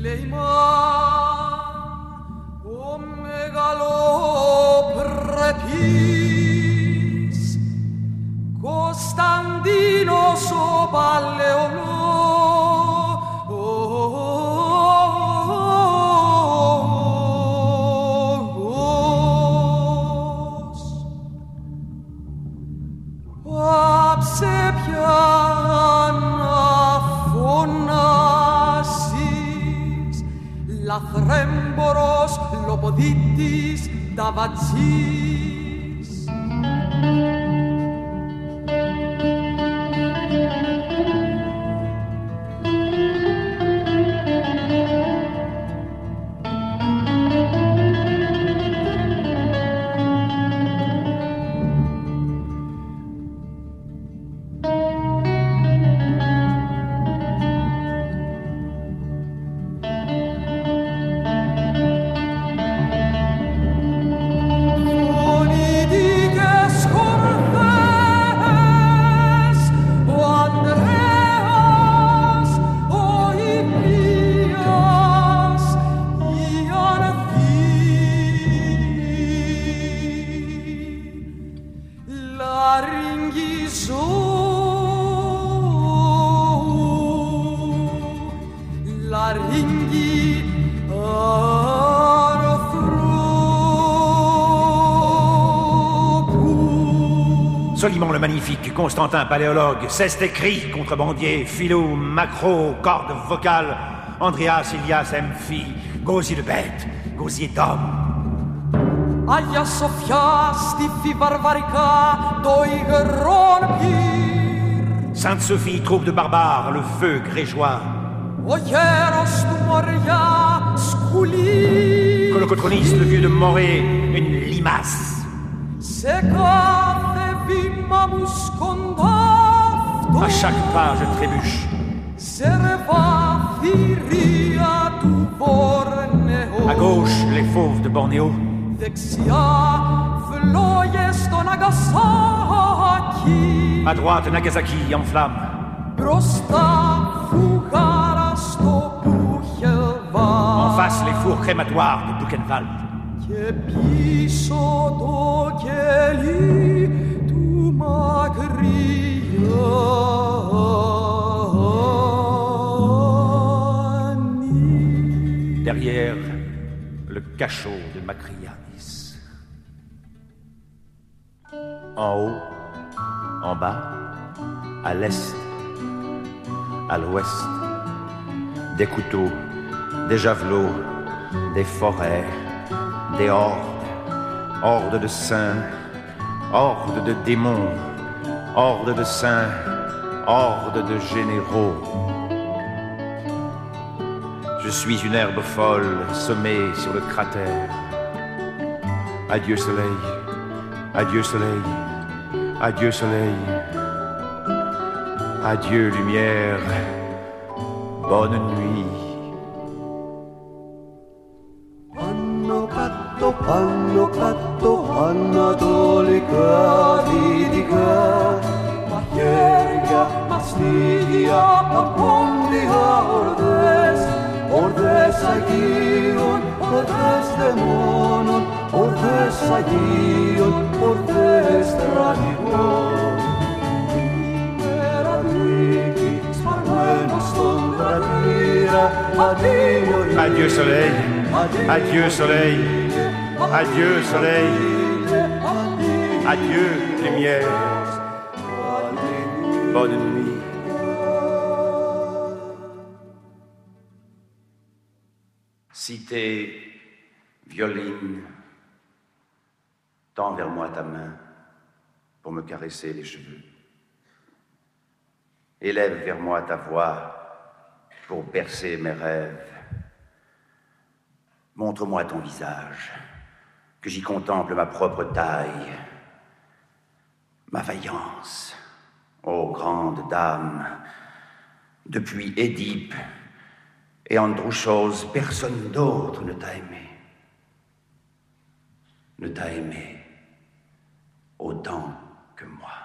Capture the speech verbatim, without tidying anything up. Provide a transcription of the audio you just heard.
Costandino so Balleolo Apse piana phonasis Lathremboros lopoditis davazis Soliman le Magnifique, Constantin Paléologue, Ceste écrit, contrebandier, Philou, Macro, corde vocale, Andreas, Ilias, Emphi, Gausier de bête, Gausier d'homme. Aia Sophia, Stifi Barbarica, Doigeron Pir. Sainte-Sophie, troupe de barbares, le feu grégeois. Oyeros tu Moria, Scouli. Colocotroniste, le vieux de Morée, une limace. Secate vimamus condafto. À chaque pas, je trébuche. Serva firia tu Borneo. À gauche, les fauves de Bornéo. Dexia vloyes to Nagasaki. À droite, Nagasaki en flammes. Prosta fugaras to Buchenwald. En face, les fours crématoires de Buchenwald. Que piso do Keli tu Macriani. Derrière, le cachot de Macrianis. En haut, en bas, à l'est, à l'ouest, des couteaux, des javelots, des forêts, des hordes, hordes de saints, hordes de démons, hordes de saints, hordes de généraux. Je suis une herbe folle semée sur le cratère. Adieu soleil, adieu soleil, adieu soleil, adieu lumière, bonne nuit. Hanno catto, Anatolica, Lidica, Mahierga, Mastigia, Apondia, Ordes, Ordes Agion, Ordes Demonon, Ordes Agion, Ordes Tradigon. Libera Digi, Sparmenos Tombra Dira, Addio, Adieu soleil, adieu soleil, adieu soleil, adieu lumière, bonne nuit. Cité, violine, tends vers moi ta main pour me caresser les cheveux. Élève vers moi ta voix pour bercer mes rêves. Montre-moi ton visage, que j'y contemple ma propre taille, ma vaillance, ô grande dame. Depuis Édipe et Androuchos, personne d'autre ne t'a aimé. Ne t'a aimé autant que moi.